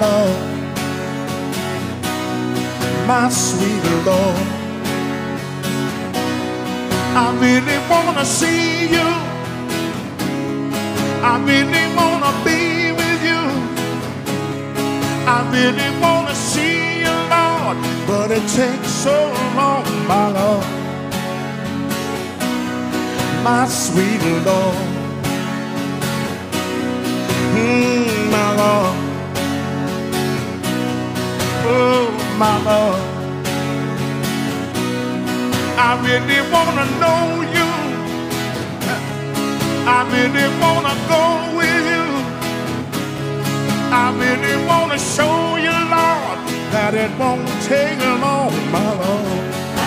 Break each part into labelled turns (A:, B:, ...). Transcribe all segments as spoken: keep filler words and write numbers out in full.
A: Lord, my sweet Lord. I really wanna see you. I really wanna be with you. I really wanna see you, Lord, but it takes so long, my Lord, my sweet Lord. Mm, my Lord, oh my Lord, I really wanna know you. I really wanna go with you. I really wanna show you, Lord, that it won't take long, my Lord.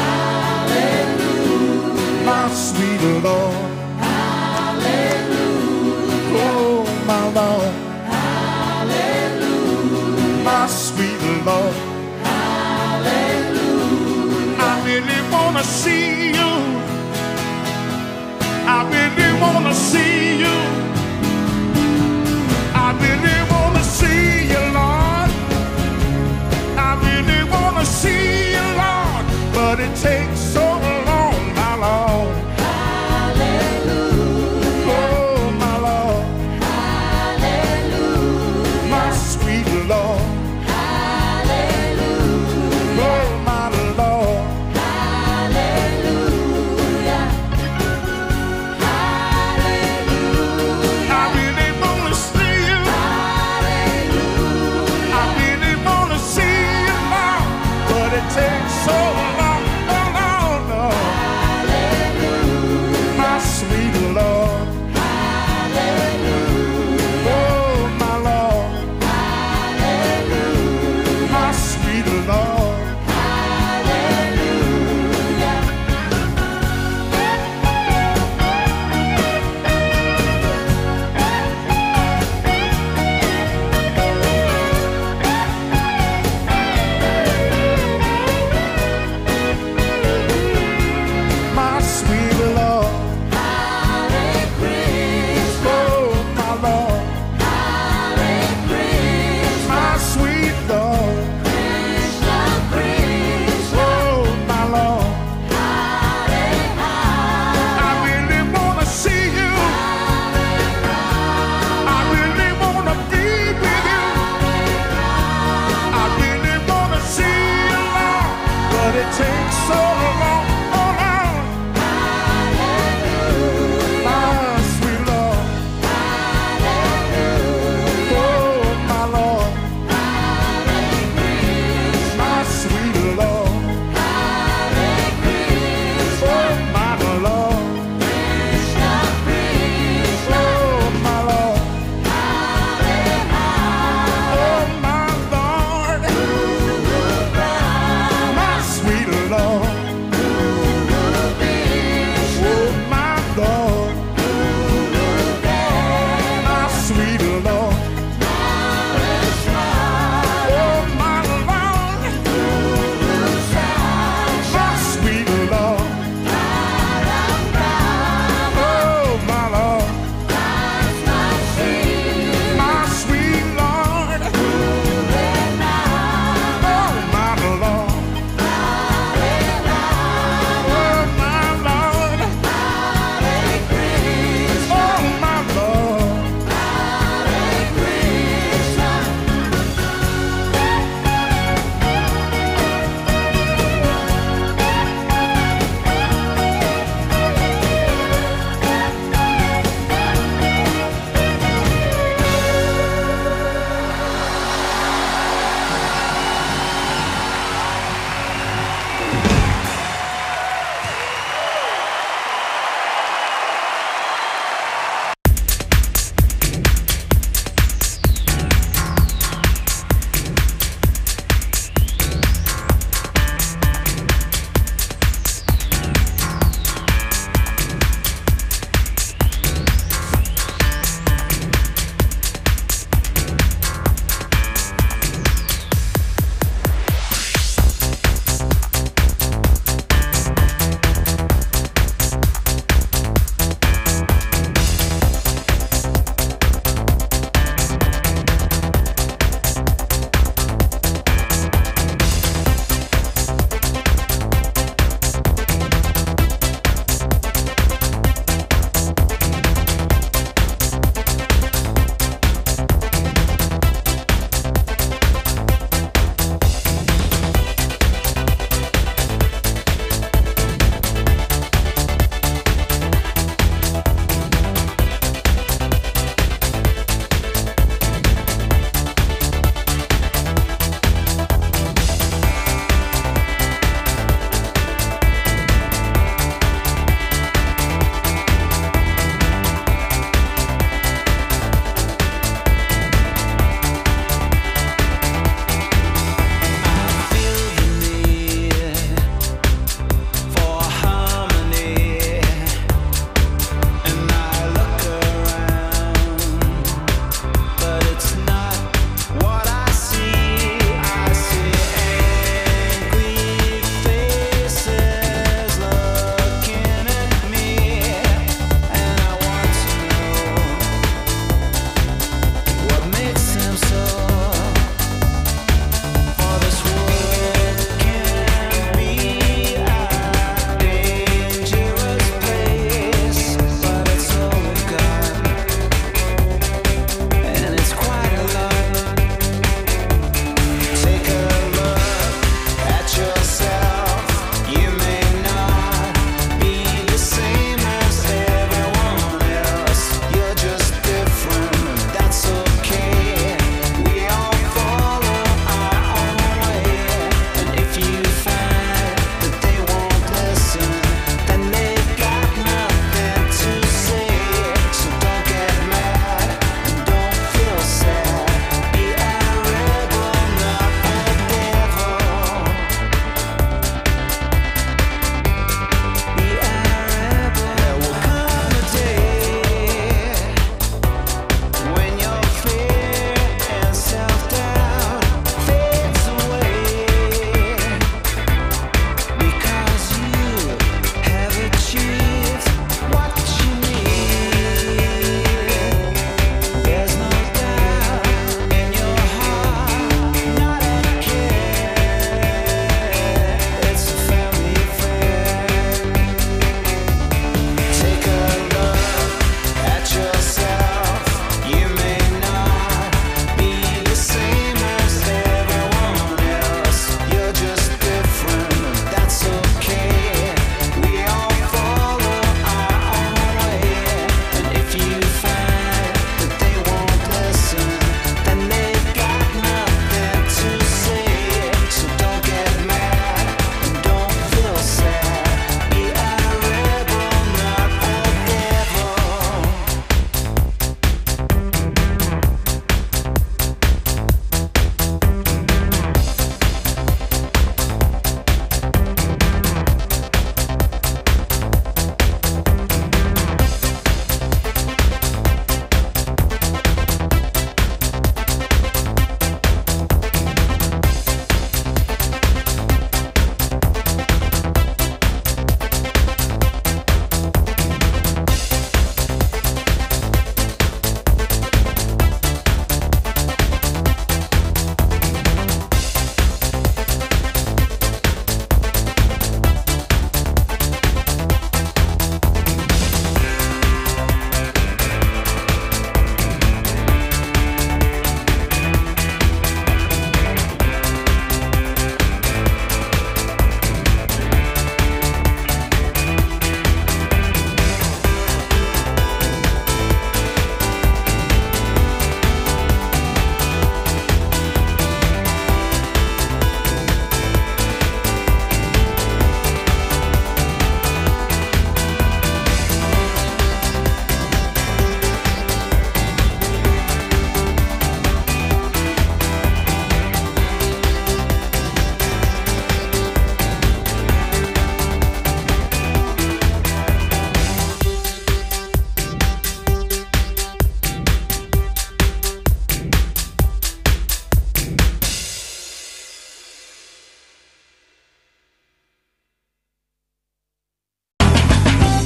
A: Hallelujah, my sweet Lord. Hallelujah, oh my Lord. Hallelujah, my sweet Lord. Hallelujah, I really wanna see you. I really wanna see you. I really wanna see you, Lord. I really wanna see you, Lord, but it takes so long, my Lord. Hallelujah, oh my Lord. Hallelujah, my sweet Lord. Hallelujah, oh my Lord. Hallelujah, hallelujah. I really wanna see you. Hallelujah, I really wanna see you, Lord, but it takes so long, oh Lord.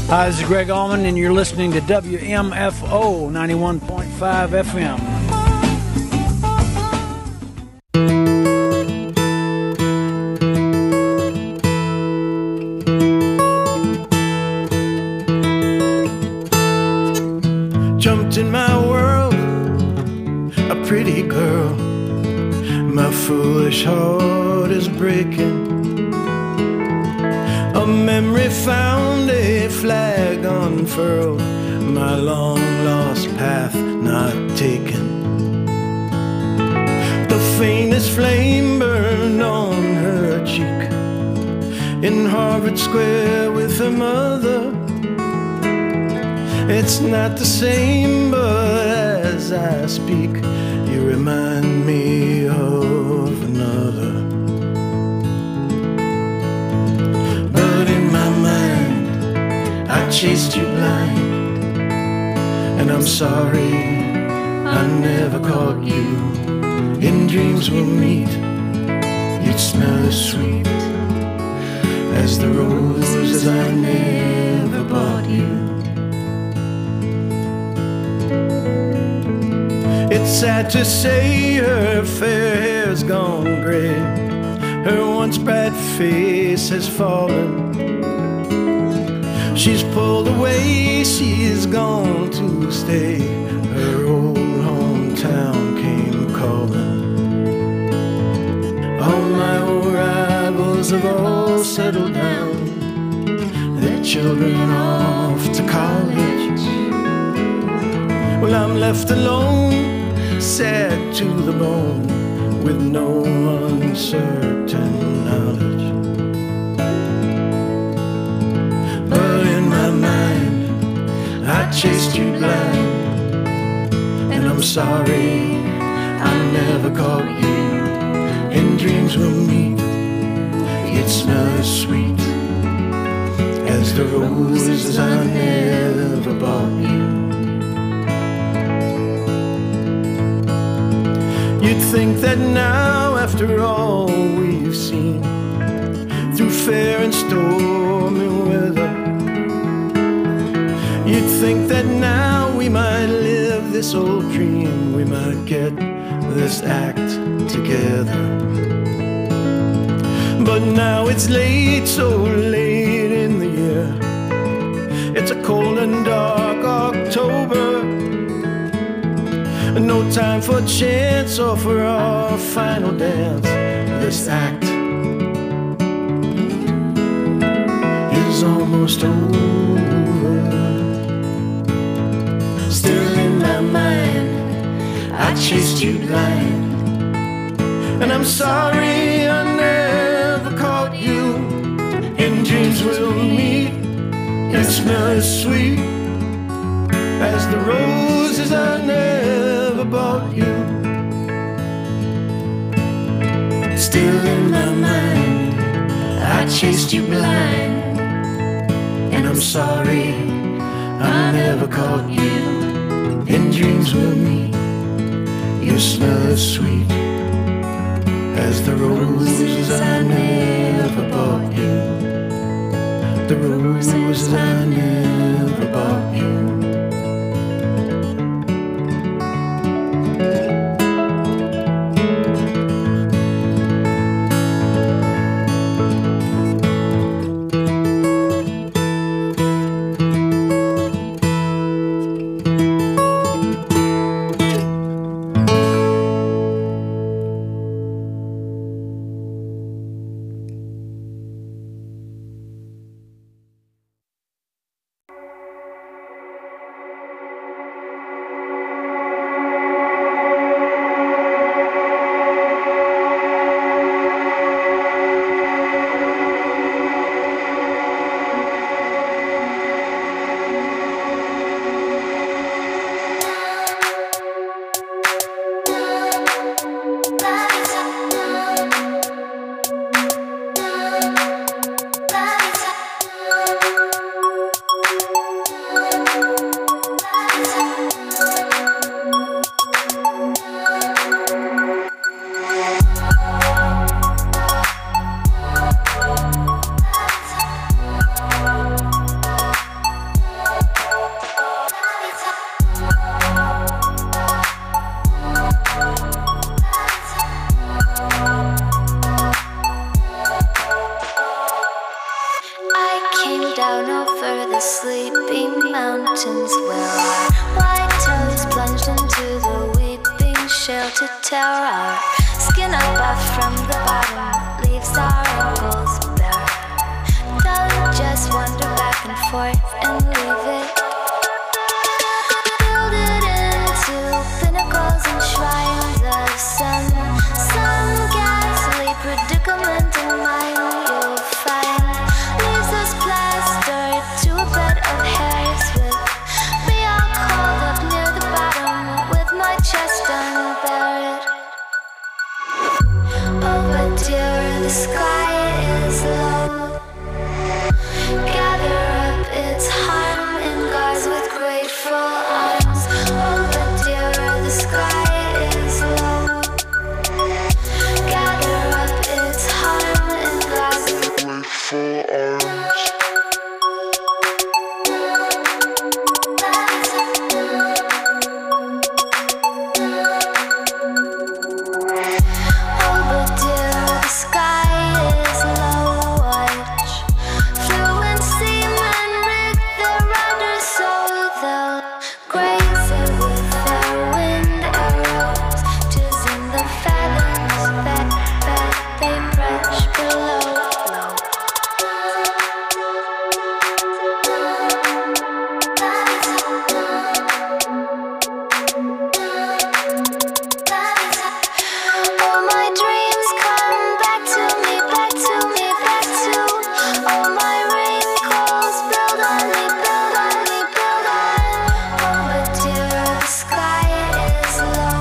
B: Hi, this is Greg Allman, and you're listening to W M F O ninety-one point five F M.
C: Jumped in my world, a pretty girl. My foolish heart is breaking. A memory found, a flag unfurled. My long lost path not taken. The faintest flame burned on her cheek. In Harvard Square with her mother. It's not the same, but as I speak, you remind me of another. But in my mind, I chased you blind, and I'm sorry I never caught you. In dreams we'll meet, you'd smell as sweet as the roses I never bought you. It's sad to say her fair hair's gone gray. Her once bright face has fallen. She's pulled away, she's gone to stay. Her old hometown came calling. All my old rivals have all settled down. Their children off to college. Well, I'm left alone, sad to the bone, with no uncertain knowledge. But in my mind, I chased you blind, and I'm sorry I never caught you. In dreams we'll meet, you'd smell as sweet as the roses I never bought you. You'd think that now, after all we've seen, through fair and stormy weather, you'd think that now we might live this old dream, we might get this act together. But now it's late, so late in the year. It's a cold and dark October. No time for chance or for our final dance. This act is almost over. Still in my mind, I chased you blind, and I'm sorry I never caught you. In dreams we'll meet, you smell as sweet as the roses I never bought you. Still in my mind, I chased you blind, and I'm sorry I never caught you. In dreams we'll meet, you smell as sweet as the roses I never bought you. The roses I never bought you.
D: the sleepy mountains where our white toes plunged into the weeping shale to tear our skin up from the bottom, leaves our ankles bare. Don't just wander back and forth and leave it. Build it into pinnacles and shrines of some, some ghastly predicament in mind you'll find. Leaves us plastered to a bed of hairs with me all curled up near the bottom with my chest unbared. Oh, but dear, the sky is low. Gather up its harm in gauze with grateful arms. Oh, but dear, the sky is low. Gather up its harm in gauze with grateful arms. Oh, but dear, the sky is low. Watch fluent seamen rig their rudders so they'll graze it with their wind arrows. 'Tis in the fathoms that, that they brush below. All my dreams come back to me, back to me, back to. All my wrinkles build on me, build on me, build on. Oh, but dear, the sky is low.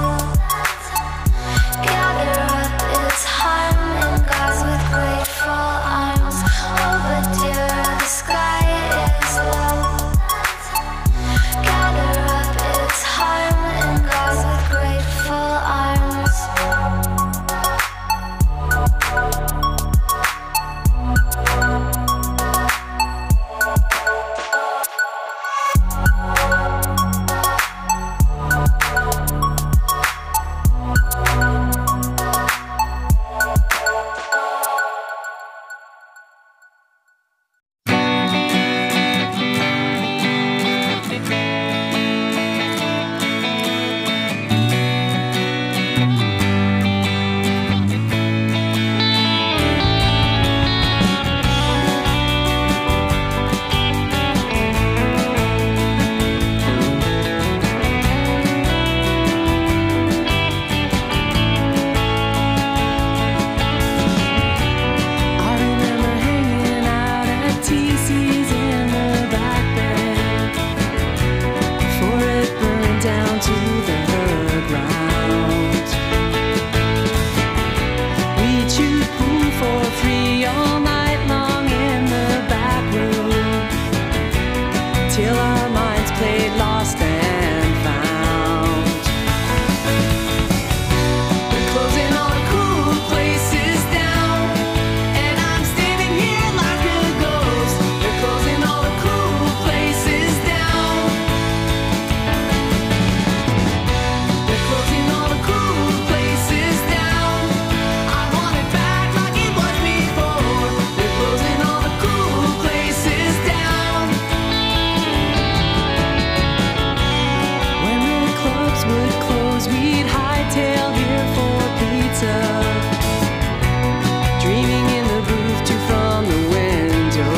D: Gather up its harm in gauze with grateful arms. Oh, but dear, the sky is low. Gather up its harm in gauze with grateful arms.
E: I remember hanging out at T C's in the back bed before it burned down to the ground. We chewed pool for free all night long in the back room till our minds played lost and found. We're closing all the cool places down, and I'm standing here like a ghost. They're closing all the cool places down. They're closing all the cool places down. I want it back like it was before. They're closing all the cool places down. When the clubs would close, we'd hightail here for pizza, dreaming in the booth too from the window.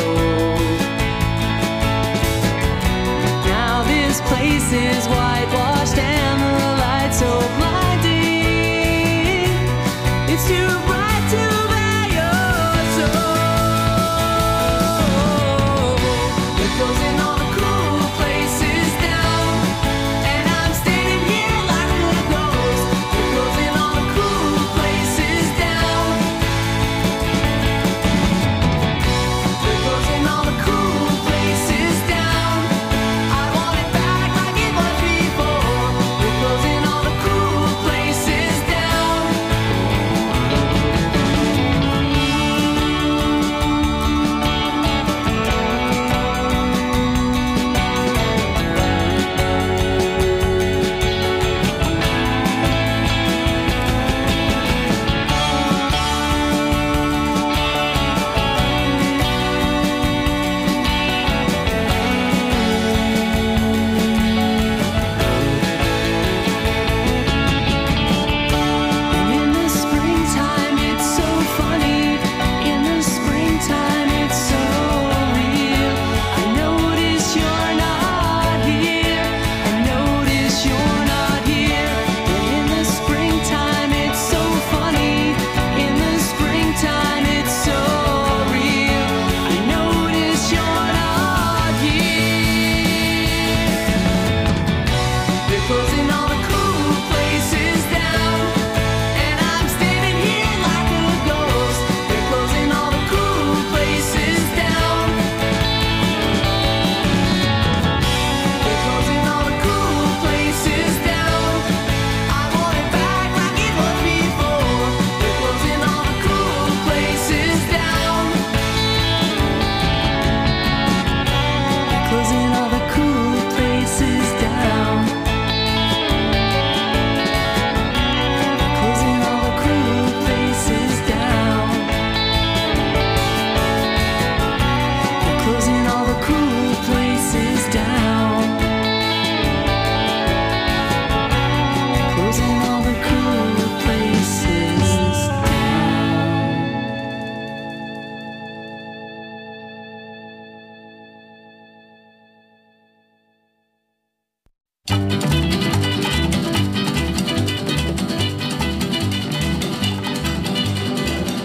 E: Now this place is whitewashed and the lights so blinding. It's too bright to bear your soul. We're closing all the cool places down, and I'm standing here like a ghost. We're closing all the cool places down. We're closing all the cool places down. I want it back like it was before.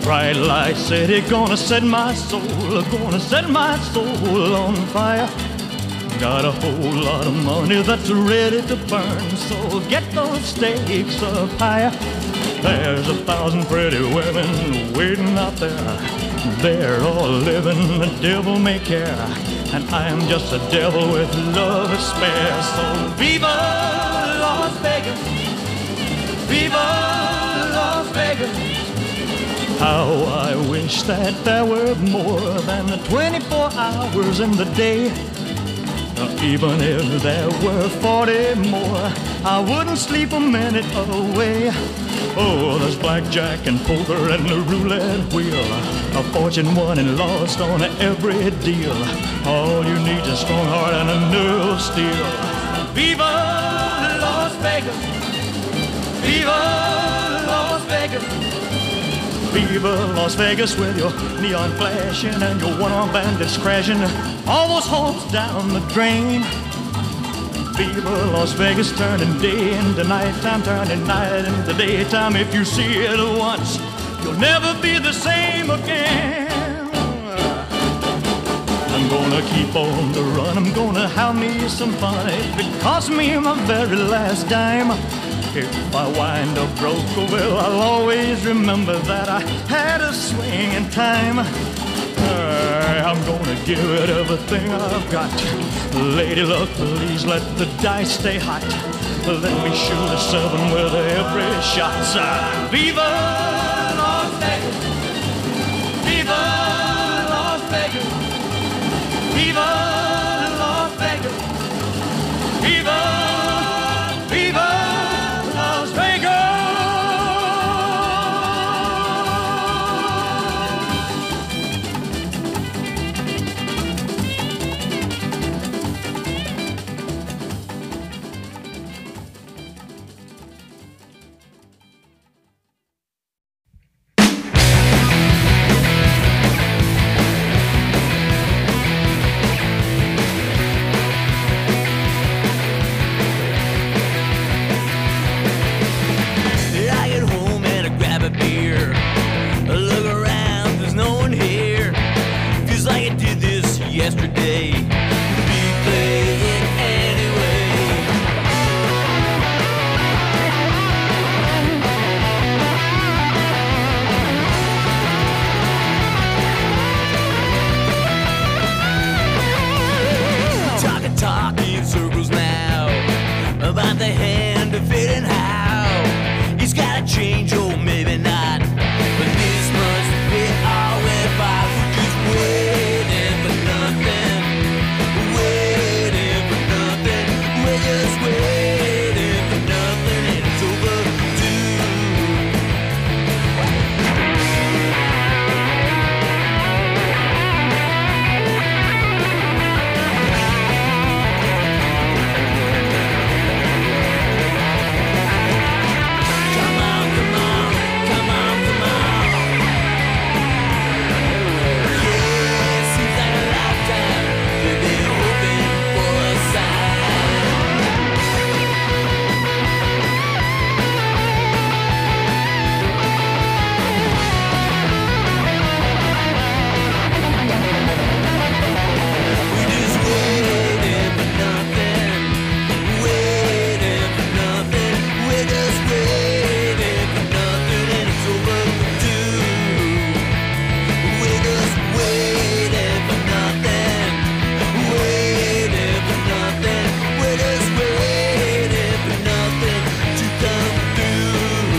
F: Bright light city, gonna set my soul, gonna set my soul on fire. Got a whole lot of money that's ready to burn, so get those stakes up higher. There's a thousand pretty women waiting out there. They're all living the devil may care, and I am just a devil with love to spare. So viva Las Vegas, viva Las Vegas. How I wish that there were more than the twenty-four hours in the day. Even if there were forty more, I wouldn't sleep a minute away. Oh, there's blackjack and poker and the roulette wheel, a fortune won and lost on every deal. All you need is a strong heart and a nerve of steel. Viva Las Vegas, viva Las Vegas, viva Las Vegas with your neon flashing and your one-armed bandits crashing all those hopes down the drain. Viva Las Vegas, turning day into nighttime, turning night into daytime. If you see it once, you'll never be the same again. I'm gonna keep on the run, I'm gonna have me some fun. If it costs me my very last dime, if I wind up broke, well, I'll always remember that I had a swing in time. Uh, I'm gonna give it everything I've got. Lady luck, please let the dice stay hot. Let me shoot a seven with every shot. Uh, Viva Las Vegas, viva Las Vegas, viva Las Vegas, viva, viva Las Vegas. Yesterday, we play it anyway. Talk and talk in circles now about the hand of it and how it's gotta change, or maybe not. But this must be all if I would just waiting for nothing, waiting for nothing. We're just waiting for nothing, and it's overdue. Come on, come on, come on, come on. Yeah, seems like a lifetime we've been hoping for a sign. We're just waiting for nothing, waiting for nothing. We're just waiting for nothing, and it's overdue. We're just waiting for nothing, waiting for nothing. We're just waiting for nothing to come through.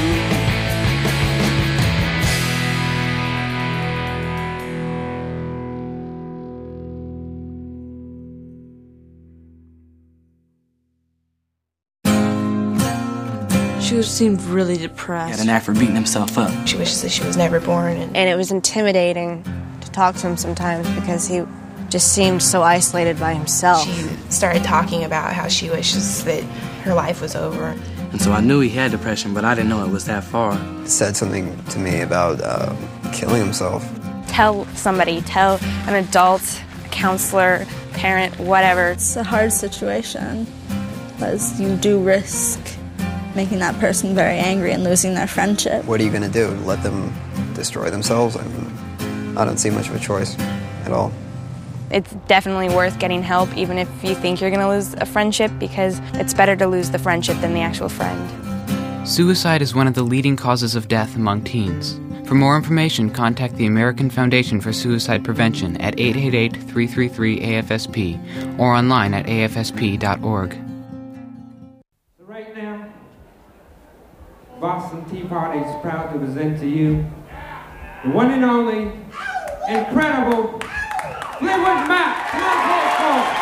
G: She was, seemed really
H: He had
G: depressed.
H: an knack for beating himself up.
I: She wishes that she was never born. And
J: And it was intimidating to talk to him sometimes because he just seemed so isolated by himself.
I: she started talking about how she wishes that her life was over.
H: And so I knew he had depression, but I didn't know it was that far.
K: Said something to me about uh, killing himself.
J: Tell somebody, tell an adult, a counselor, parent, whatever.
G: It's a hard situation because you do risk making that person very angry and losing their friendship.
K: What are you going to do? Let them destroy themselves, I mean, I don't see much of a choice at all.
I: It's definitely worth getting help, even if you think you're going to lose a friendship, because it's better to lose the friendship than the actual friend.
L: Suicide is one of the leading causes of death among teens. For more information, contact the American Foundation for Suicide Prevention at eight eight eight, three three three, A F S P or online at A F S P dot org.
M: Right now, Boston Tea Party is proud to present to you the one and only, incredible Fleetwood Mac. Come on, folks, folks.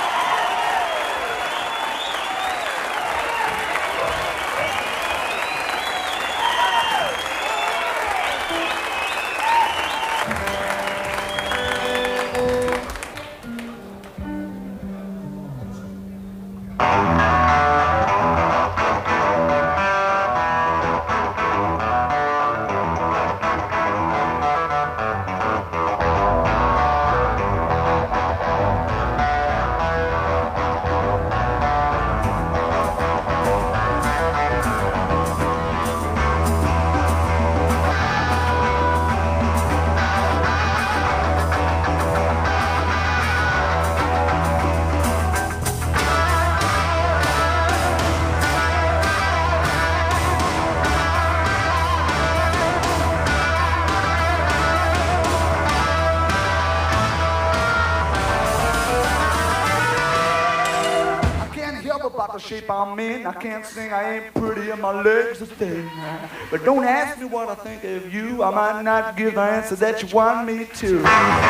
N: Shape I'm in, I can't sing, I ain't pretty, and my legs are thin. But don't ask me what I think of you, I might not give the answer that you want me to.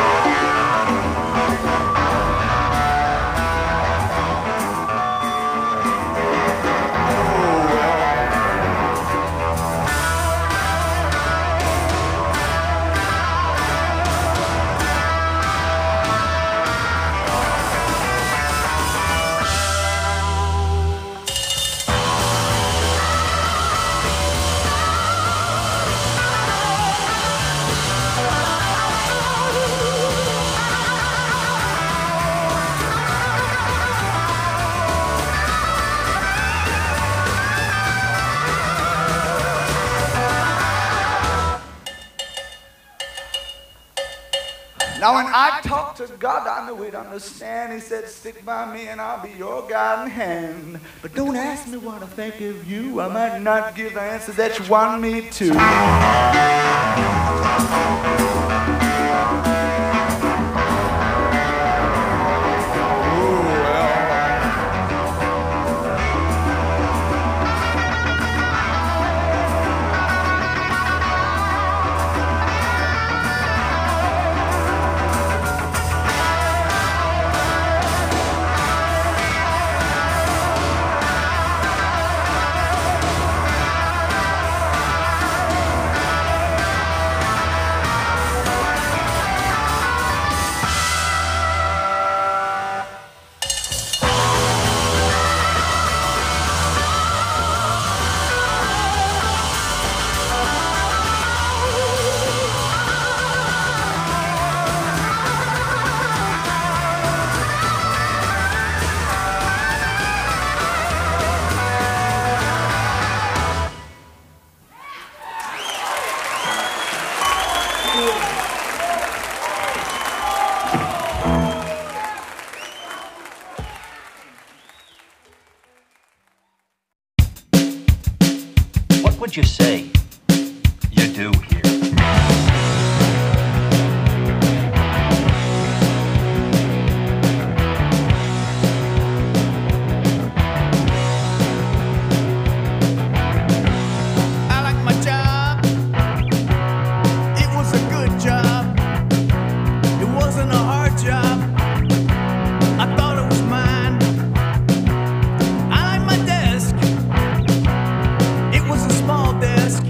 N: Now when I talk to God, I know He'd understand. He said, stick by me and I'll be your guiding hand. But don't ask me what I think of you. I might not give the answer that you want me to.
O: What would you say you do here?
A: I like my job. It was a good job. It wasn't a hard job. I thought it was mine. I like my desk. It was a small desk.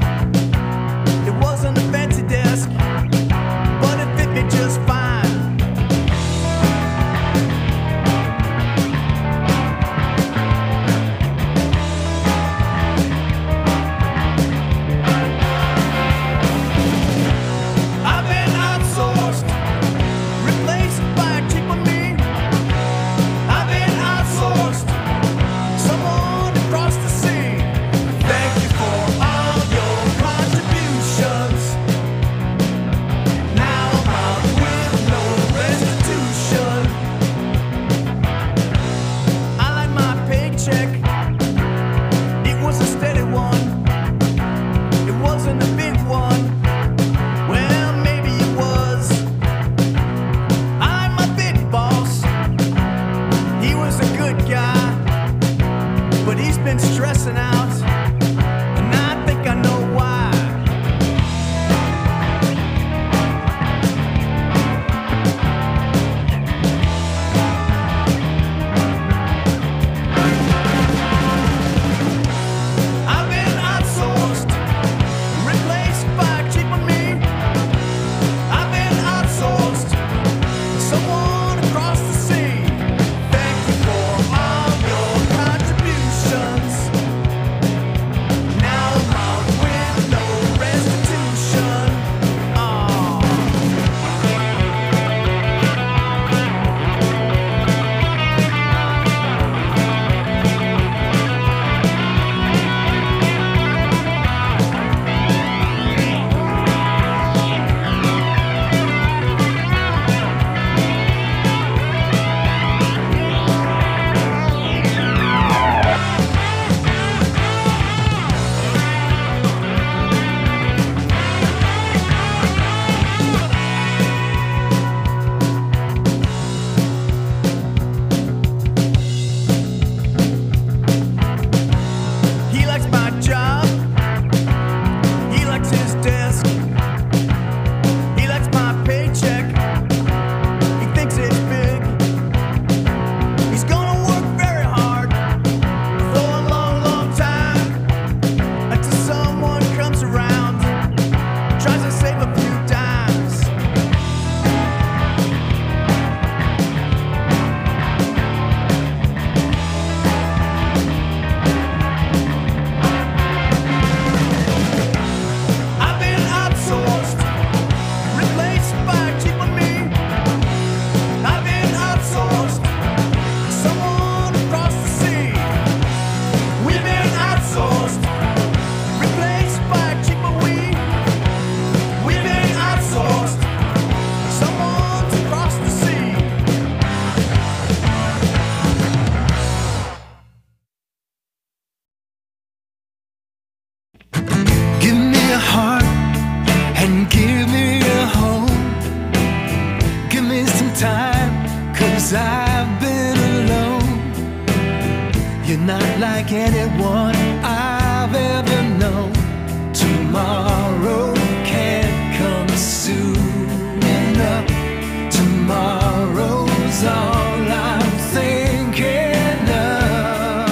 C: like anyone I've ever known. Tomorrow can't come soon enough. Tomorrow's all I'm thinking of.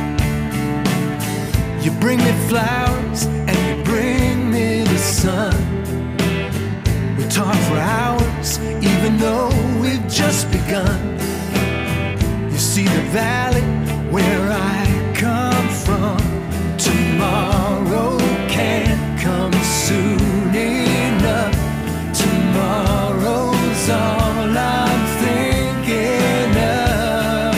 C: You bring me flowers and you bring me the sun. We talk for hours even though we've just begun. You see the valley where I come from. Tomorrow can't come soon enough. Tomorrow's all I'm thinking of.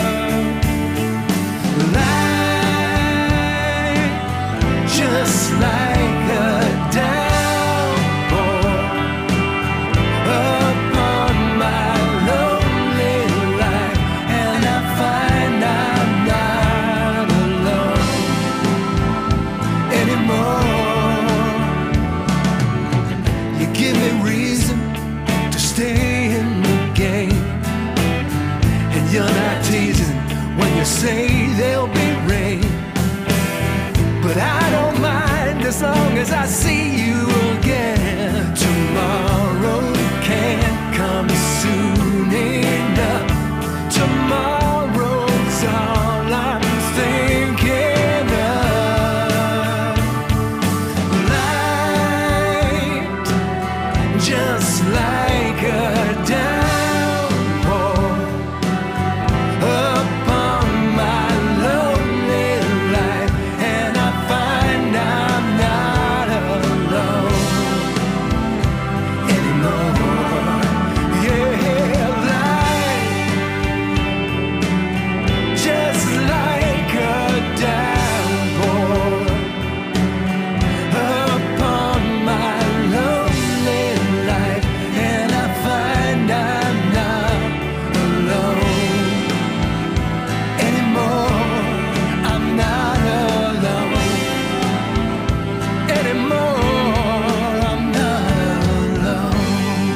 C: Life just like a downpour upon my lonely life, and I find I'm not alone anymore. You give me reason to stay in the game, and you're not teasing when you say there'll be rain. But I don't mind as long as I see you again. Tomorrow can't come soon enough. Tomorrow's all I'm thinking of. Light just like a downpour upon my lonely life, and I find I'm not alone anymore. Yeah, light just like a downpour upon my lonely life, and I find I'm not alone anymore. I'm not alone anymore. I'm not alone.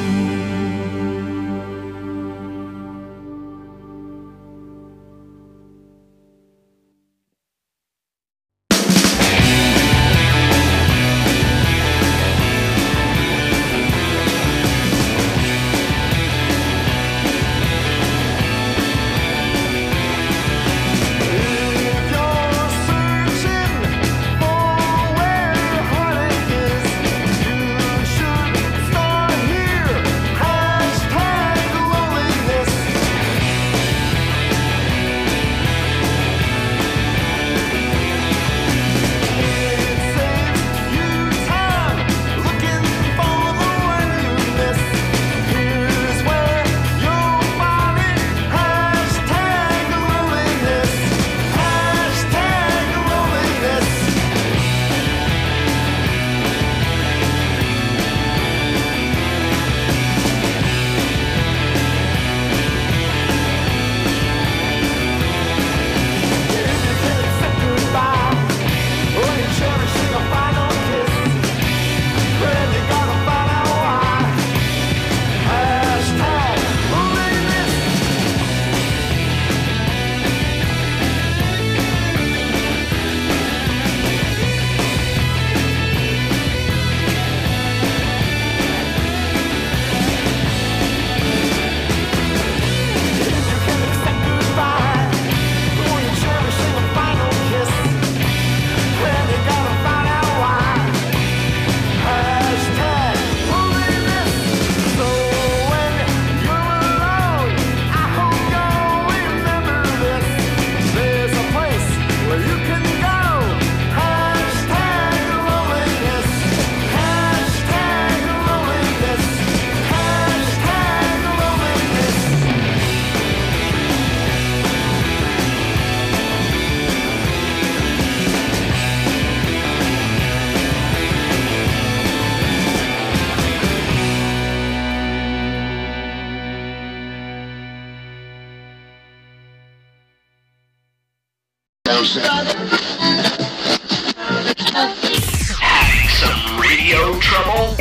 P: Some radio trouble?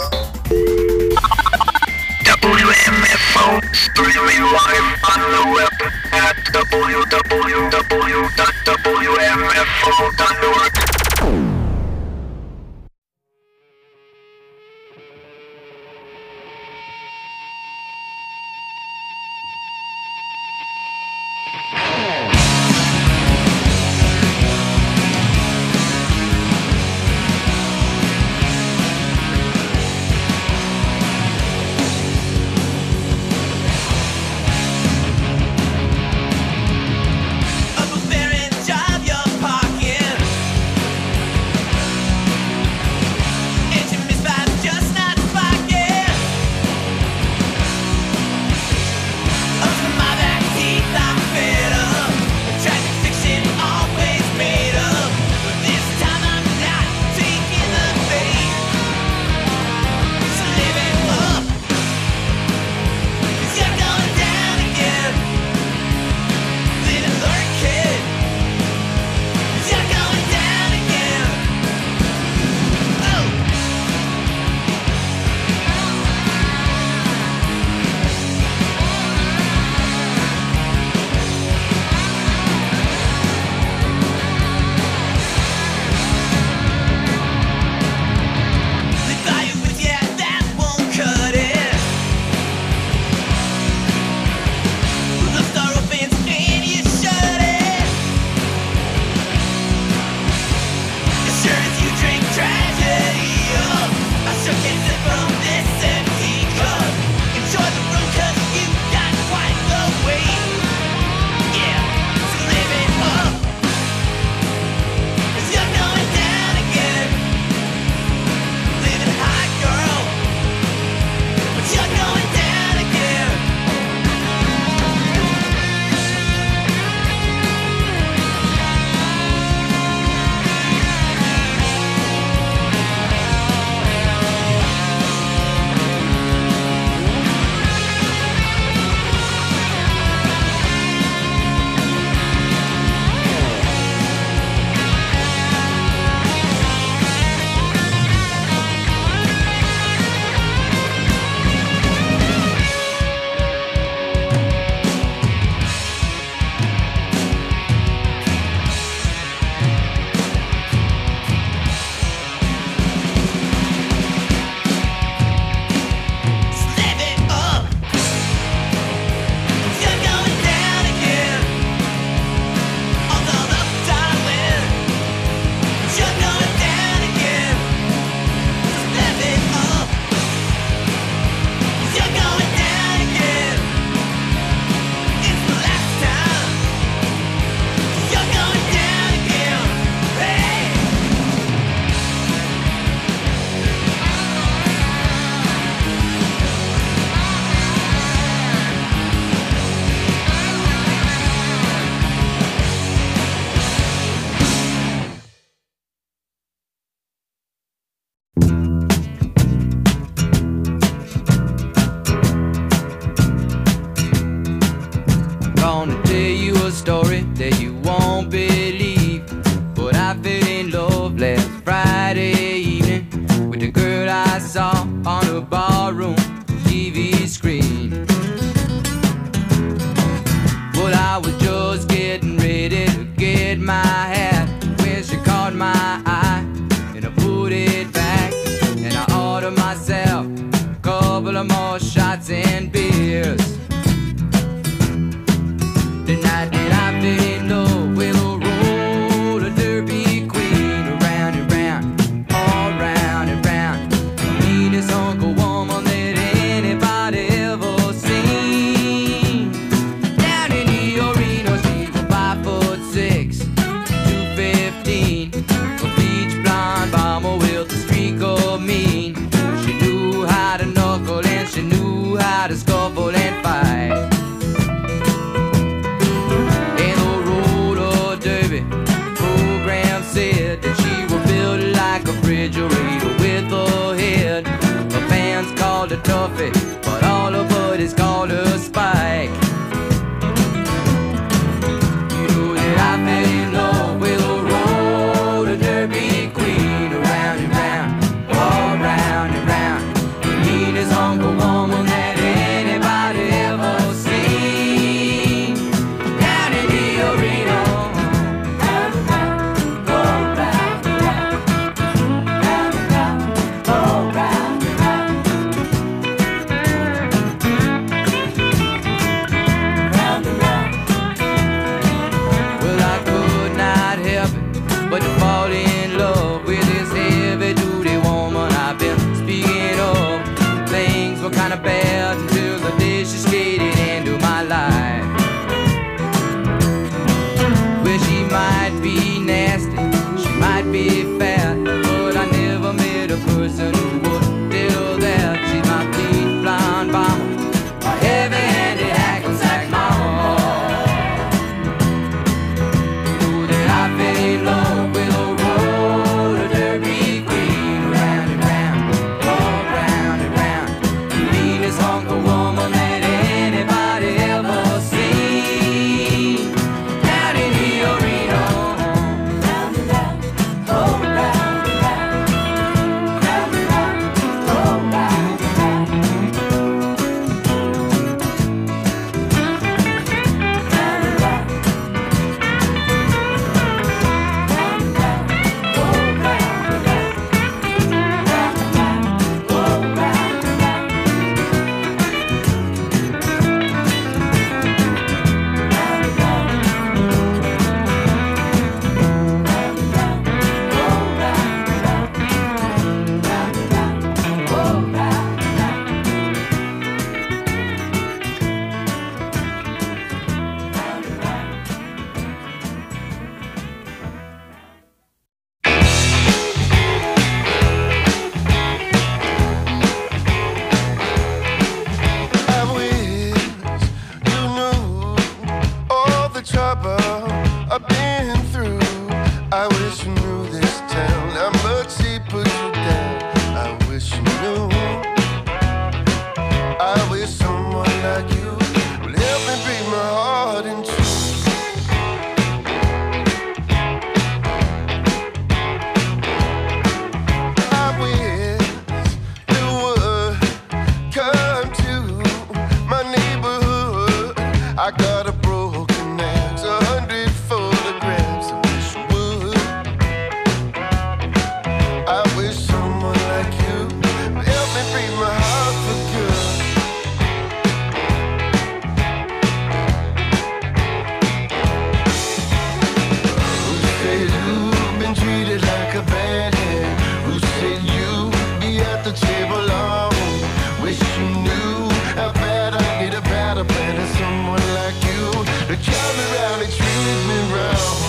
P: W M F O streaming live on the web at w w w dot w M F O dot org.
Q: Gonna tell you a story that you won't believe, but I fell in love last Friday evening with the girl I saw on a barroom T V screen. But I was just getting ready to get my hat when she caught my eye, and I put it back, and I ordered myself a couple of more shots and beers. The night that I fell in love with a roller derby queen, around and round, all round and round. Meanest Uncle Woman that
R: trouble I've been through. I wish you knew this town, how much he put you down. I wish you knew. I wish someone like you would help me break my heart in two. I wish you would come to my neighborhood. I got a broken axe, a hundred photographs. I wish you would. I wish someone like you would help me break my heart for good. Who said you've been treated like a bad hand? Who said you'd be at the table alone? Wish you knew how bad I need a better plan than someone like you to come around and treat me wrong.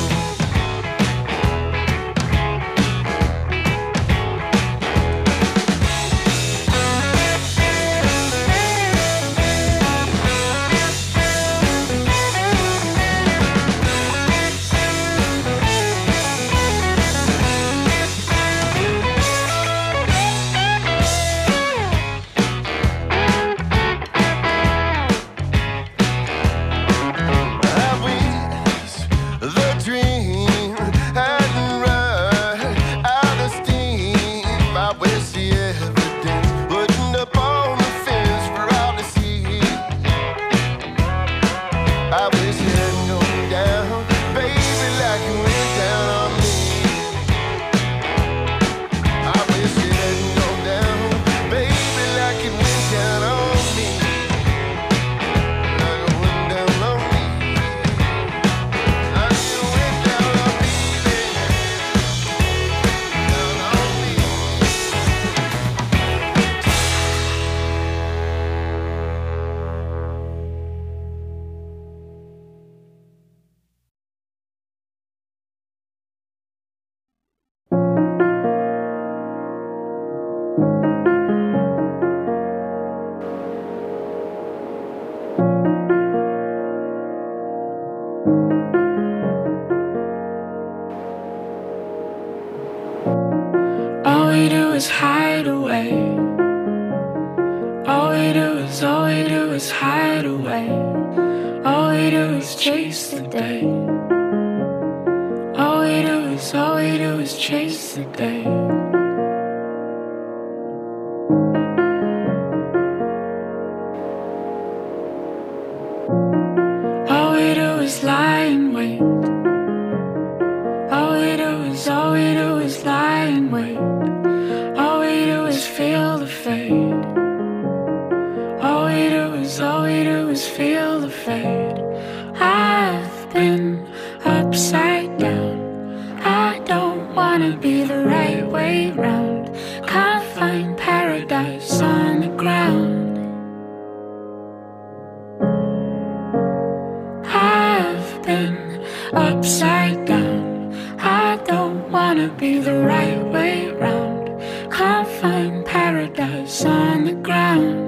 E: All we do is hide away. All we do is, all we do is hide away. All we do is chase the day. All we do is, all we do is chase the day. All we do is lie in wait. All we do is, all we do is lie in wait. All we do is feel the fade. All we do is, all we do is feel the fade. I've been upside down. I don't wanna be the right way round. Can't find paradise on the ground. I've been upside down. I don't wanna be the right way round. Can't find paradise on the ground.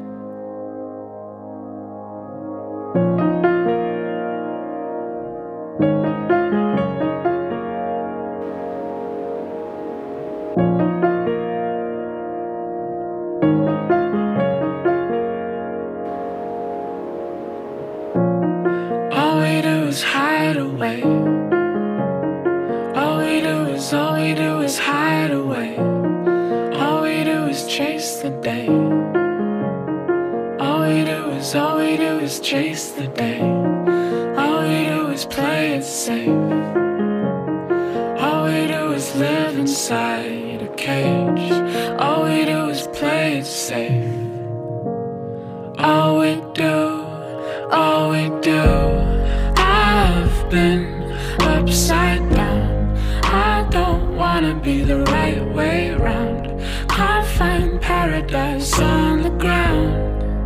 E: All we do is hide away. All we do is, all we do is hide away. All we do is chase the day. All we do is, all we do is chase the day. All we do is play it safe. All we do is live inside a cage. All we do is play it safe. All we do, all we do. I've been upside down. I don't wanna be the right way round. Can't find paradise on the ground.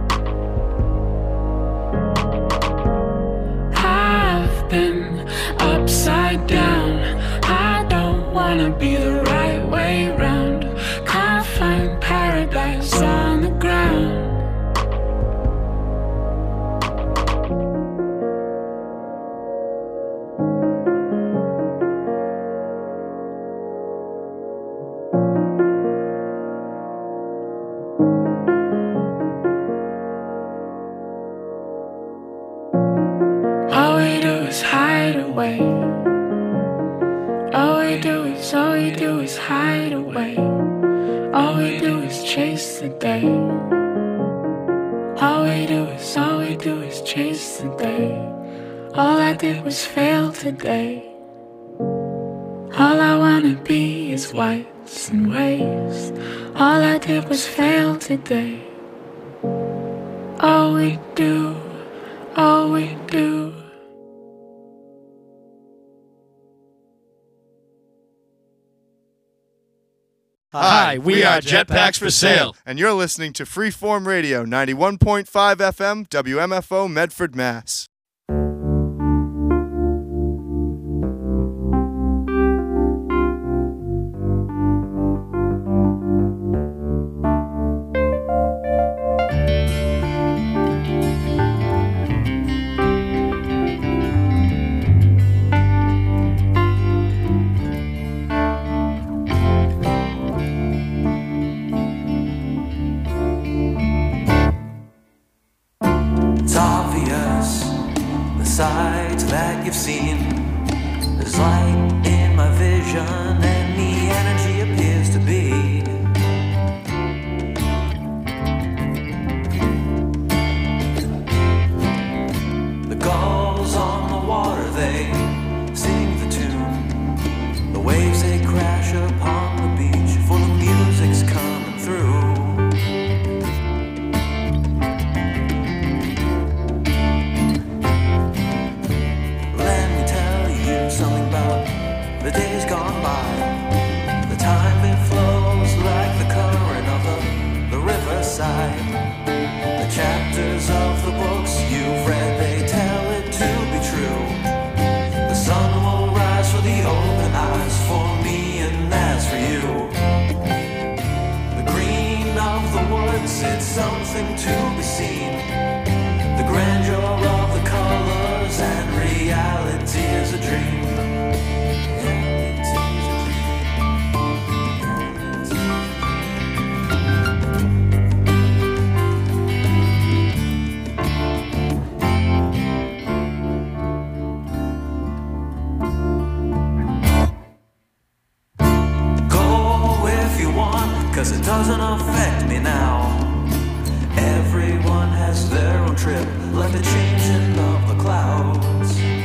E: I've been upside down. I don't wanna be the right way round. Can't find paradise on the ground. away. All we do is, all we do is hide away. All we do is chase the day. All we do is, all we do is chase the day. All I did was fail today. All I wanna be is whites and waves. All I did was fail today. All we do, all we do.
S: Hi, we are Jetpacks for Sale, and you're listening to Freeform Radio, ninety-one point five F M, W M F O, Medford, Mass.
C: Sights that you've seen. There's light in my vision and the energy appears to be. The gulls on the water, they sing the tune. The waves, they crash upon the beach, for the music's coming through. Something about the days gone by. The time it flows like the current of the, the riverside. The chapters of the books you've read, they tell it to be true. The sun will rise for the open eyes, for me and that's for you. The green of the woods, it's something to be seen. The grandeur of the colors and reality is a dream. Cause it doesn't affect me now. Everyone has their own trip, like the changing of the clouds.